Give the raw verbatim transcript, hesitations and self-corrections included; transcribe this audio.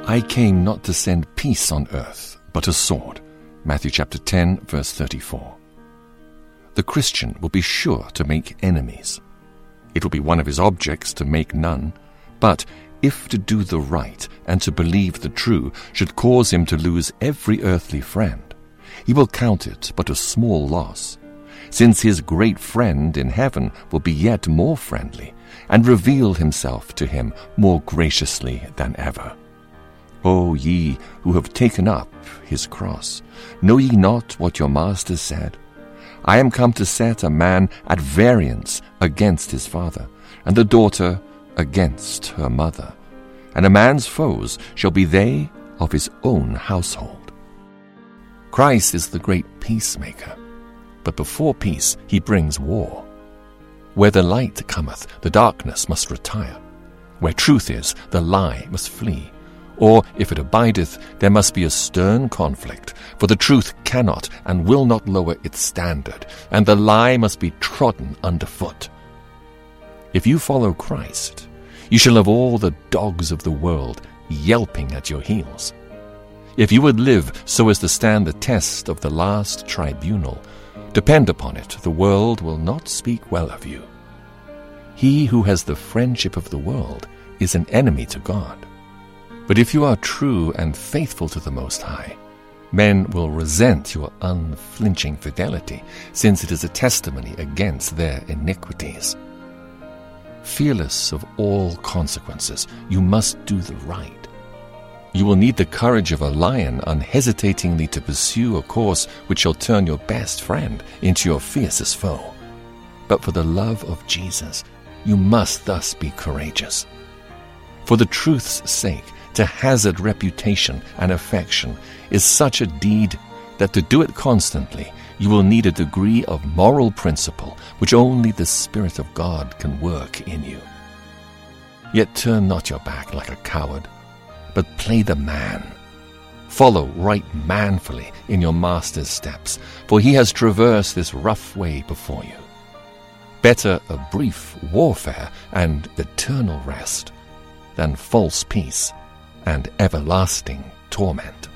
I came not to send peace on earth, but a sword. Matthew chapter ten, verse thirty-four. The Christian will be sure to make enemies. It will be one of his objects to make none, but if to do the right and to believe the true should cause him to lose every earthly friend, he will count it but a small loss, since his great friend in heaven will be yet more friendly, and reveal himself to him more graciously than ever. O ye who have taken up his cross, know ye not what your Master said? I am come to set a man at variance against his father, and the daughter against her mother, and a man's foes shall be they of his own household. Christ is the great peacemaker, but before peace he brings war. Where the light cometh, the darkness must retire. Where truth is, the lie must flee. Or, if it abideth, there must be a stern conflict, for the truth cannot and will not lower its standard, and the lie must be trodden underfoot. If you follow Christ, you shall have all the dogs of the world yelping at your heels. If you would live so as to stand the test of the last tribunal, depend upon it, the world will not speak well of you. He who has the friendship of the world is an enemy to God. But if you are true and faithful to the Most High, men will resent your unflinching fidelity, since it is a testimony against their iniquities. Fearless of all consequences, you must do the right. You will need the courage of a lion unhesitatingly to pursue a course which shall turn your best friend into your fiercest foe. But for the love of Jesus, you must thus be courageous. For the truth's sake, to hazard reputation and affection is such a deed that to do it constantly, you will need a degree of moral principle which only the Spirit of God can work in you. Yet turn not your back like a coward, but play the man. Follow right manfully in your Master's steps, for he has traversed this rough way before you. Better a brief warfare and eternal rest than false peace and everlasting torment.